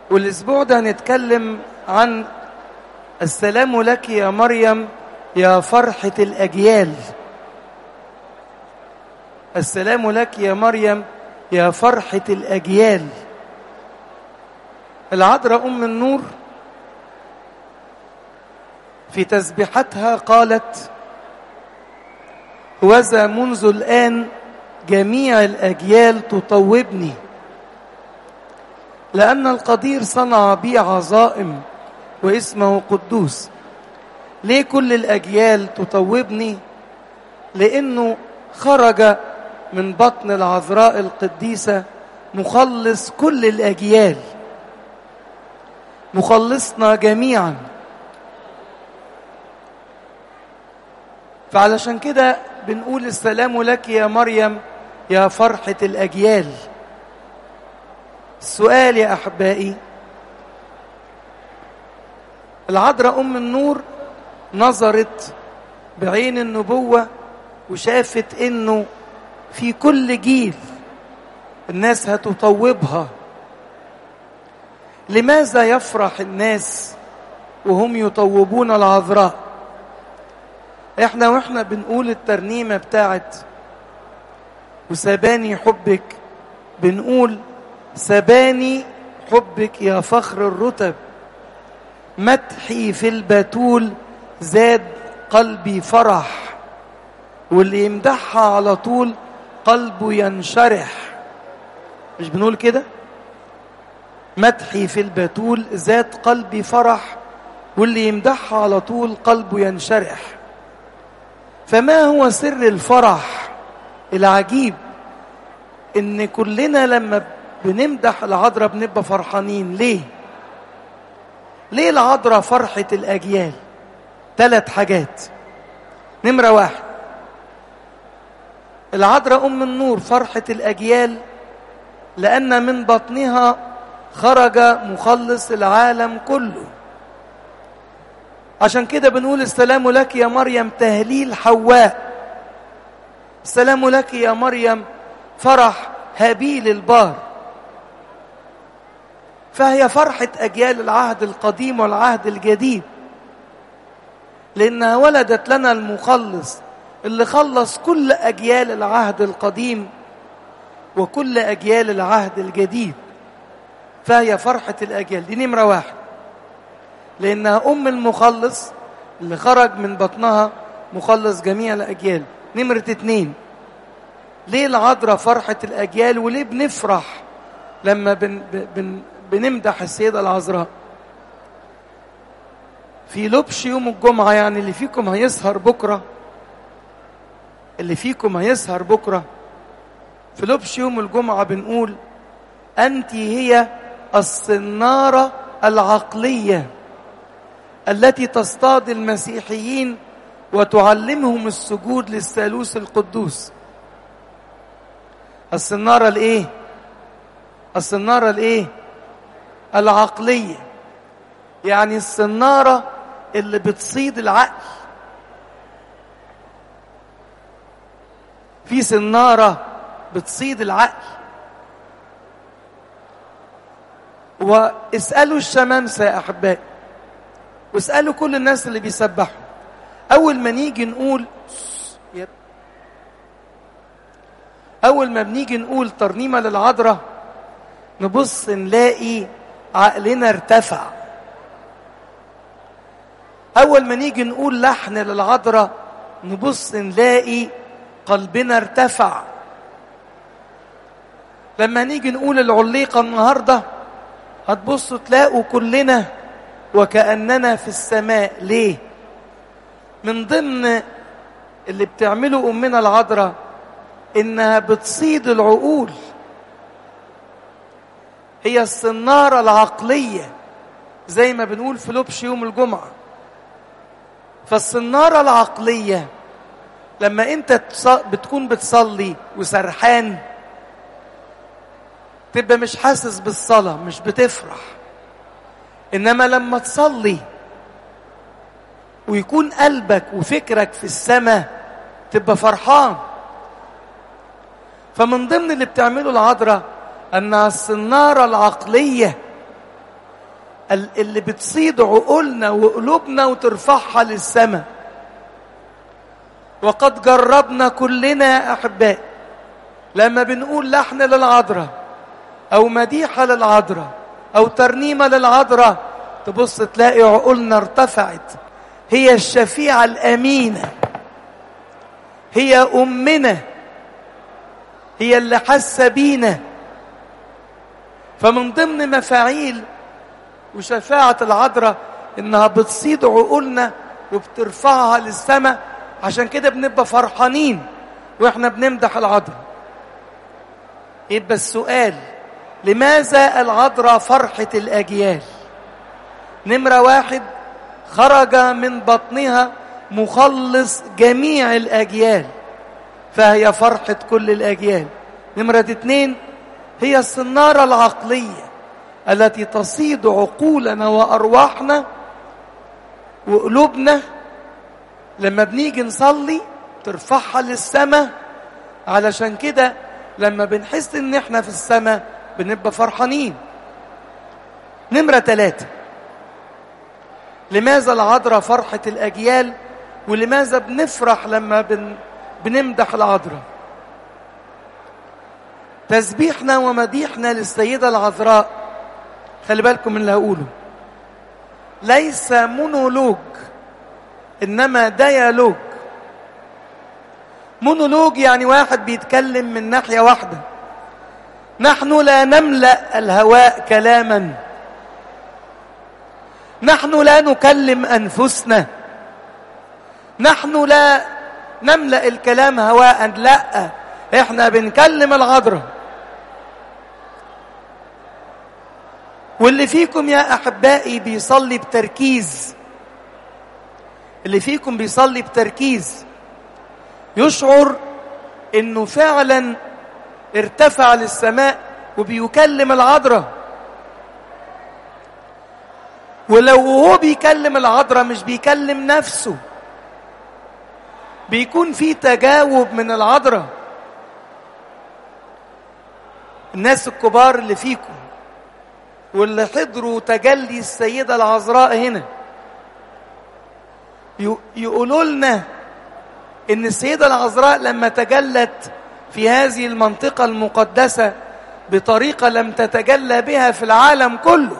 والأسبوع ده هنتكلم عن السلام لك يا مريم يا فرحة الأجيال. السلام لك يا مريم يا فرحة الأجيال. العذراء أم النور في تسبيحتها قالت: وذا منذ الآن جميع الأجيال تطوبني، لأن القدير صنع بي عظائم واسمه قدوس. ليه كل الأجيال تطوبني؟ لأنه خرج من بطن العذراء القديسة مخلص كل الأجيال، مخلصنا جميعا. فعلشان كده بنقول السلام لك يا مريم يا فرحة الأجيال. السؤال يا أحبائي، العذراء أم النور نظرت بعين النبوة وشافت إنه في كل جيل الناس هتطوبها. لماذا يفرح الناس وهم يطوبون العذراء؟ واحنا بنقول الترنيمة بتاعت وسباني حبك، بنقول: سباني حبك يا فخر الرتب، مدحي في البتول زاد قلبي فرح. واللي يمدحها على طول قلبه ينشرح. مش بنقول كده؟ مدحي في البتول زاد قلبي فرح، واللي يمدحها على طول قلبه ينشرح. فما هو سر الفرح العجيب؟ ان كلنا لما بنمدح العذراء بنبقى فرحانين. ليه العذراء فرحة الأجيال؟ 3 حاجات. نمرة 1، العذراء أم النور فرحة الأجيال لأن من بطنها خرج مخلص العالم كله. عشان كده بنقول السلام لك يا مريم تهليل حواء، السلام لك يا مريم فرح هابيل البار. فهي فرحة أجيال العهد القديم والعهد الجديد، لأنها ولدت لنا المخلص اللي خلص كل أجيال العهد القديم وكل أجيال العهد الجديد. فهي فرحة الأجيال. دي نمرة 1، لأنها أم المخلص اللي خرج من بطنها مخلص جميع الأجيال. نمرة 2، ليه العذراء فرحة الأجيال وليه بنفرح لما بنمدح السيدة العذراء؟ في لبش يوم الجمعة، يعني اللي فيكم هيسهر بكرة في لبش يوم الجمعة بنقول: أنت هي الصنارة العقلية التي تصطاد المسيحيين وتعلمهم السجود للثالوث القدوس. الصنارة الايه؟ العقلية. يعني الصنارة اللي بتصيد العقل. في صنارة بتصيد العقل. واسألوا الشمامسة يا أحبائي، واسألوا كل الناس اللي بيسبحوا، أول ما بنيجي نقول ترنيمة للعذراء نبص نلاقي عقلنا ارتفع. أول ما نيجي نقول لحن للعذراء نبص نلاقي قلبنا ارتفع. لما نيجي نقول العليقة النهاردة هتبصوا تلاقوا كلنا وكأننا في السماء. ليه؟ من ضمن اللي بتعمله أمنا العذراء إنها بتصيد العقول. هي الصنارة العقلية زي ما بنقول في لبش يوم الجمعة. فالصنارة العقلية لما انت بتكون بتصلي وسرحان تبقى مش حاسس بالصلاة، مش بتفرح. إنما لما تصلي ويكون قلبك وفكرك في السماء تبقى فرحان. فمن ضمن اللي بتعمله العذراء أنها الصنارة العقلية اللي بتصيد عقولنا وقلوبنا وترفعها للسماء. وقد جربنا كلنا أحبائي لما بنقول لحن للعذراء أو مديحة للعذراء أو ترنيمة للعذراء، تبص تلاقي عقولنا ارتفعت. هي الشفيعة الأمينة، هي أمنا، هي اللي حاسة بينا. فمن ضمن مفاعيل وشفاعة العذراء إنها بتصيد عقولنا وبترفعها للسماء. عشان كده بنبقى فرحانين وإحنا بنمدح العذراء. يبقى السؤال: لماذا العذراء فرحة الأجيال؟ نمرة 1: خرج من بطنها مخلص جميع الأجيال، فهي فرحة كل الأجيال. نمرة 2: هي الصنارة العقلية التي تصيد عقولنا وأرواحنا وقلوبنا. لما بنيجي نصلي ترفعها للسماء. علشان كده لما بنحس ان احنا في السماء بنبقى فرحانين. نمرة 3: لماذا العذراء فرحة الأجيال؟ ولماذا بنفرح لما بنمدح العذراء؟ تسبيحنا ومديحنا للسيدة العذراء، خلي بالكم من اللي هقوله، ليس مونولوج إنما ديالوج. مونولوج يعني واحد بيتكلم من ناحية واحدة. نحن لا نملأ الهواء كلاما، نحن لا نكلم أنفسنا، نحن لا نملأ الكلام هواء، لا، احنا بنكلم العذراء. واللي فيكم يا أحبائي بيصلي بتركيز، اللي فيكم بيصلي بتركيز يشعر انه فعلا ارتفع للسماء وبيكلم العذراء. ولو هو بيكلم العذراء مش بيكلم نفسه، بيكون في تجاوب من العذراء. الناس الكبار اللي فيكم واللي حضروا تجلي السيدة العذراء هنا يقولوا لنا إن السيدة العذراء لما تجلت في هذه المنطقة المقدسة بطريقة لم تتجلى بها في العالم كله.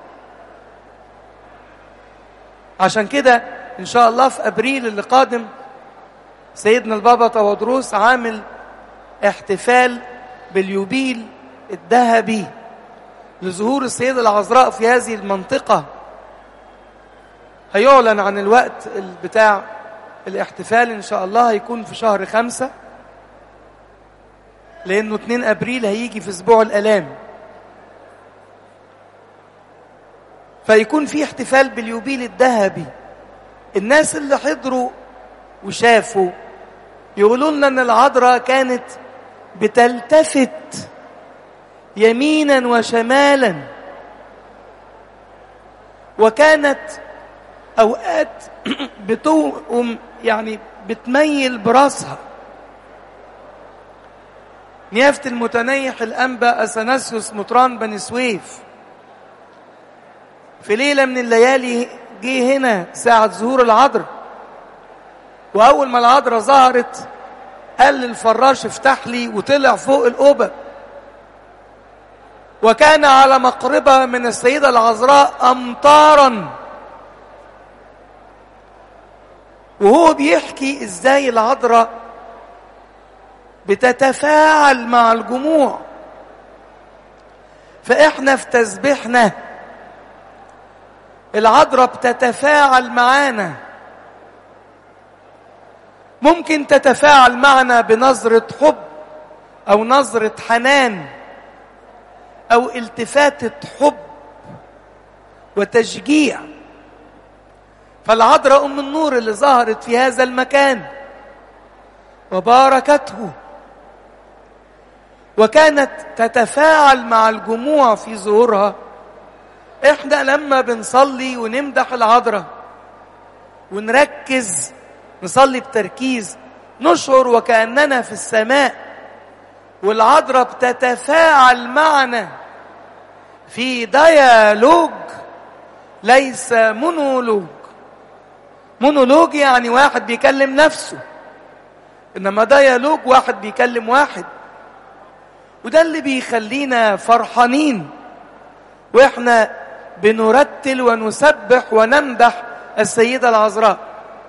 عشان كده إن شاء الله في أبريل اللي قادم سيدنا البابا تودروس عامل احتفال باليوبيل الذهبي لظهور السيدة العذراء في هذه المنطقة. هيعلن عن الوقت بتاع الاحتفال إن شاء الله، هيكون في شهر 5، لأنه 2 أبريل هيجي في أسبوع الآلام. فيكون في احتفال باليوبيل الذهبي. الناس اللي حضروا وشافوا يقولوا لنا أن العذراء كانت بتلتفت يمينا وشمالا، وكانت أوقات بتقوم يعني بتميل براسها. نيافة المتنيح الأنبا أثناسيوس مطران بني سويف في ليلة من الليالي جه هنا ساعة ظهور العذراء، وأول ما العذراء ظهرت قال للفراش افتح لي، وطلع فوق القبة. وكان على مقربة من السيدة العذراء أمطارا، وهو بيحكي ازاي العذراء بتتفاعل مع الجموع. فإحنا في تسبيحنا العذراء بتتفاعل معانا. ممكن تتفاعل معنا بنظرة حب أو نظرة حنان أو التفاتة حب وتشجيع. فالعذراء أم النور اللي ظهرت في هذا المكان وباركته وكانت تتفاعل مع الجموع في ظهورها. احنا لما بنصلي ونمدح العذراء ونركز نصلي بتركيز نشعر وكأننا في السماء، والعذراء بتتفاعل معنا في ديالوج ليس مونولوج. مونولوج يعني واحد بيكلم نفسه، إنما ديالوج واحد بيكلم واحد. وده اللي بيخلينا فرحانين وإحنا بنرتل ونسبح ونمدح السيدة العذراء.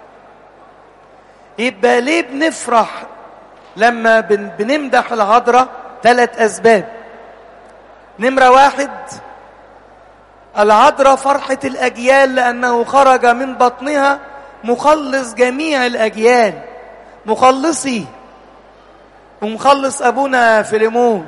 يبقى ليه بنفرح لما بنمدح العذراء؟ 3 أسباب. نمرة 1، العذراء فرحة الأجيال لأنه خرج من بطنها مخلص جميع الأجيال، مخلصي ومخلص أبونا فيليمون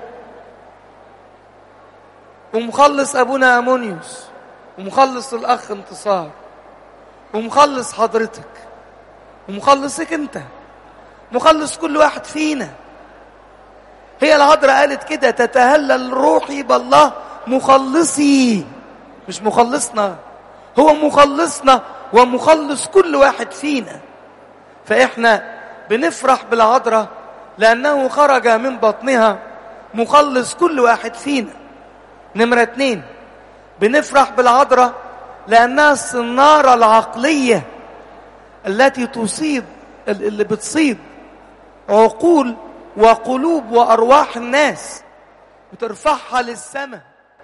ومخلص أبونا أمونيوس ومخلص الأخ انتصار ومخلص حضرتك ومخلصك أنت، مخلص كل واحد فينا. هي العذراء قالت كده: تتهلل روحي بالله مخلصي. مش مخلصنا، هو مخلصنا ومخلص كل واحد فينا. فإحنا بنفرح بالعذراء لأنه خرج من بطنها مخلص كل واحد فينا. نمرة 2، بنفرح بالعذراء لأنها الصنارة العقلية التي تصيب، اللي بتصيب عقول وقلوب وأرواح الناس وترفعها للسماء.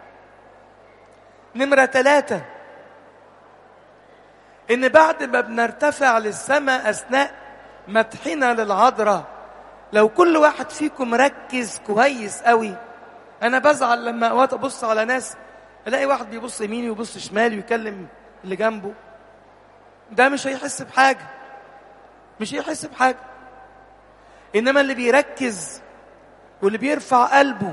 نمرة 3، إن بعد ما بنرتفع للسماء أثناء مدحنا للعذراء، لو كل واحد فيكم ركز كويس قوي. أنا بزعل لما أوقات أبص على ناس ألاقي واحد بيبص يميني ويبص شمالي ويكلم اللي جنبه. ده مش هيحس بحاجة، مش هيحس بحاجة. إنما اللي بيركز واللي بيرفع قلبه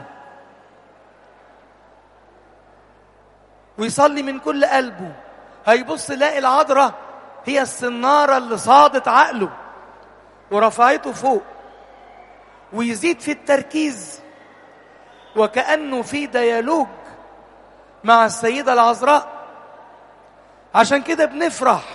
ويصلي من كل قلبه هيبص يلاقي العذراء هي الصنارة اللي صادت عقله ورفعته فوق، ويزيد في التركيز وكأنه في ديالوج مع السيدة العذراء. عشان كده بنفرح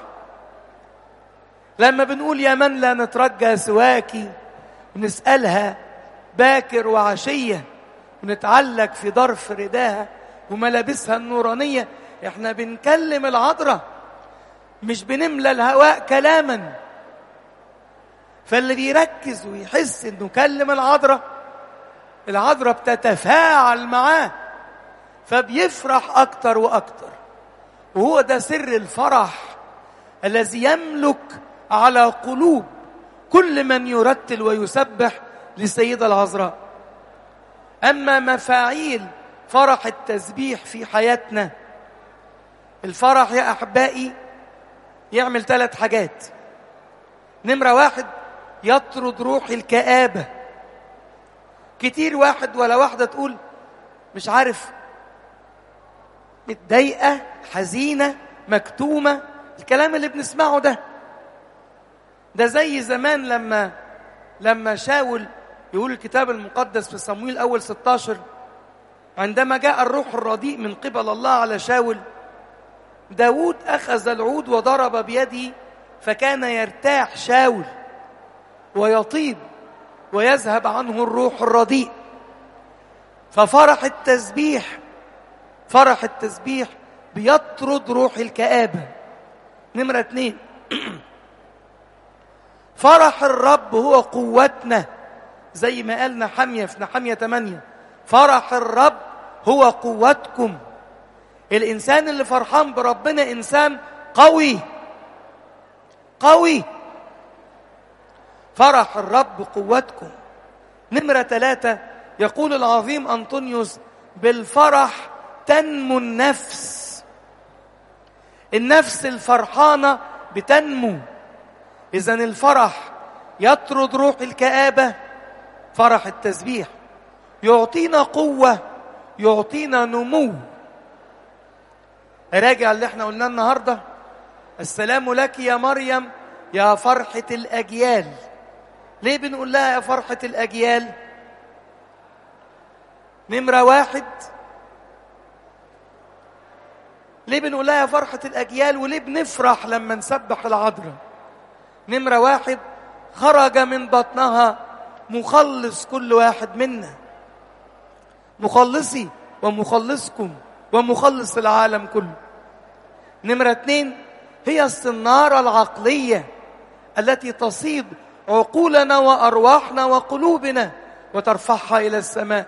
لما بنقول: يا من لا نترجى سواكي، ونسألها باكر وعشية، ونتعلق في ظرف رداها وملابسها النورانية. احنا بنكلم العذراء، مش بنملى الهواء كلاما. فاللي بيركز ويحس انه كلم العذراء، العذراء بتتفاعل معاه فبيفرح اكتر واكتر. وهو ده سر الفرح الذي يملك على قلوب كل من يرتل ويسبح للسيدة العذراء. أما مفاعيل فرح التسبيح في حياتنا، الفرح يا أحبائي يعمل 3 حاجات. نمرة 1، يطرد روح الكآبة. كتير واحد ولا واحدة تقول مش عارف، متضايقة، حزينة، مكتومة. الكلام اللي بنسمعه ده زي زمان لما شاول، يقول الكتاب المقدس في صموئيل أول 16: عندما جاء الروح الرديء من قبل الله على شاول، داود أخذ العود وضرب بيده، فكان يرتاح شاول ويطيب ويذهب عنه الروح الرديء. ففرح التسبيح بيطرد روح الكآبة. نمرة 2، فرح الرب هو قوتنا، زي ما قال نحمية في نحمية 8: فرح الرب هو قوتكم. الإنسان اللي فرحان بربنا إنسان قوي. فرح الرب قوتكم. نمرة 3، يقول العظيم أنطونيوس: بالفرح تنمو النفس. النفس الفرحانة بتنمو. إذن الفرح يطرد روح الكآبة. فرح التسبيح يعطينا قوة، يعطينا نمو. راجع اللي احنا قلناه النهاردة: السلام لك يا مريم يا فرحة الأجيال. ليه بنقول لها يا فرحة الأجيال؟ نمرة 1، ليه بنقول لها يا فرحة الأجيال وليه بنفرح لما نسبح العذراء؟ نمرة 1، خرج من بطنها مخلص كل واحد منا، مخلصي ومخلصكم ومخلص العالم كله. نمرة 2 هي الصنارة العقلية التي تصيد عقولنا وأرواحنا وقلوبنا وترفعها إلى السماء.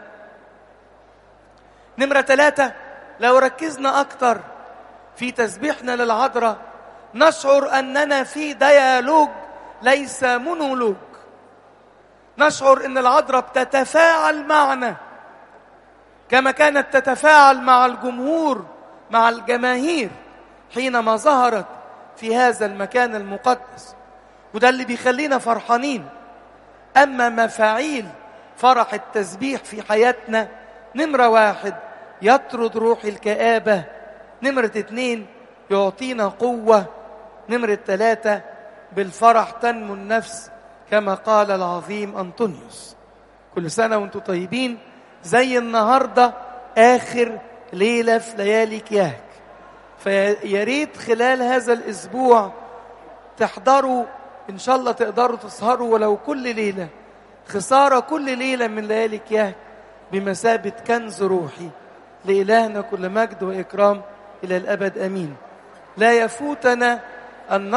نمرة 3 لو ركزنا أكتر في تسبيحنا للعذراء نشعر أننا في ديالوج ليس مونولوج. نشعر أن العذراء بتتفاعل معنا كما كانت تتفاعل مع الجمهور، مع الجماهير حينما ظهرت في هذا المكان المقدس. وده اللي بيخلينا فرحانين. أما مفاعيل فرح التسبيح في حياتنا: نمرة 1 يطرد روح الكآبة، نمرة 2 يعطينا قوة، نمرة 3 بالفرح تنمو النفس كما قال العظيم أنطونيوس. كل سنة وانتم طيبين. زي النهاردة آخر ليلة في ليالي كياك، فيا ريت خلال هذا الأسبوع تحضروا، إن شاء الله تقدروا تسهروا ولو كل ليلة. خسارة كل ليلة من ليالي كياك بمثابة كنز روحي. لإلهنا كل مجد وإكرام إلى الأبد، أمين. لا يفوتنا أن